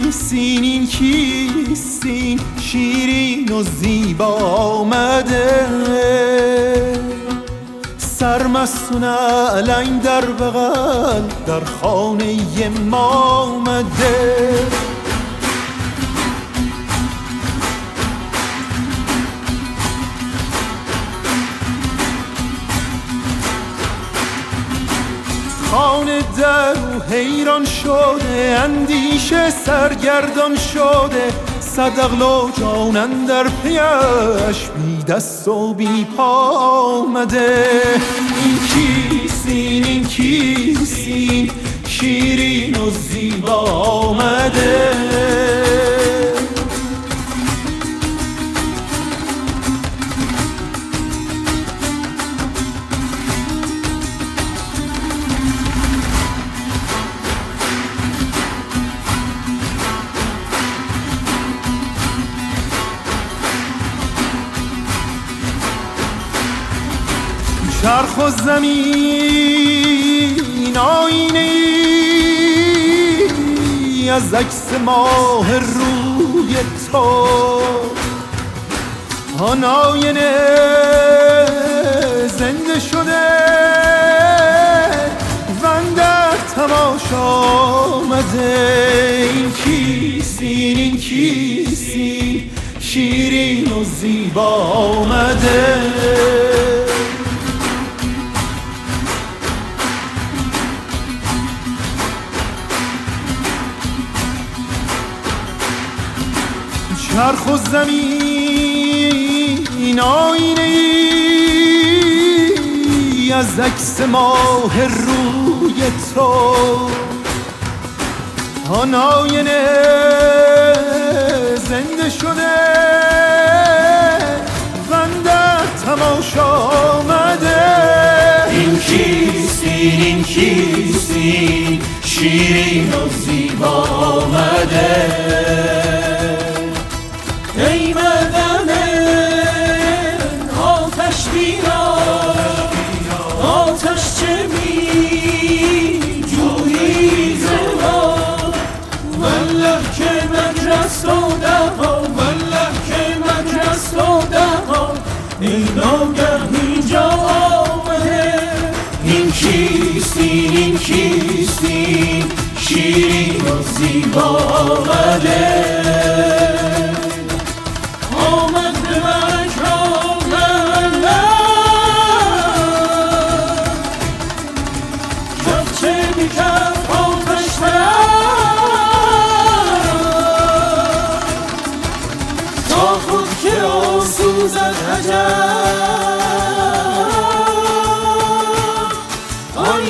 کیستین این کیستین شیرین و زیبا آمده سرمست و نعلین در بغل در خانه ما آمده خانه در و حیران شده اندیشه سرگردان شده صد عقل و جان اندر پیش بی دست و بی پا آمده این کیستین این کیستین شیرین و زیبا آمده چرخ و زمین آینه ای از عکس ماه روی تو آن آینه زنده شده و اندر تماشا آمده این کیستین این کیستین شیرین و زیبا آمده چرخ و زمین آینه ای از عکس ماه روی تو آن آینه زنده شده و اندر تماشا آمده این کیستین این کیستین شیرین و زیبا آمده ای بدن آتش بیار آتش چه می جویی ز ما والله که مجرس و دها والله که مجرس و دها ای ناگه اینجا آمده این کیستین این کیستین شیرین و زیبا آمده سوزد عجب آن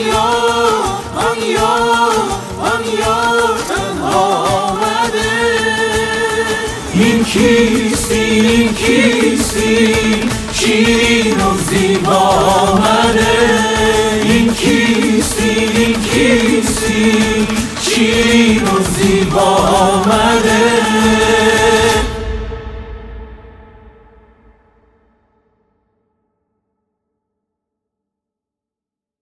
یار تنها آمده این کیستین این کیستین شیرین و زیبا آمده این کیستین این کیستین شیرین و زیبا آمده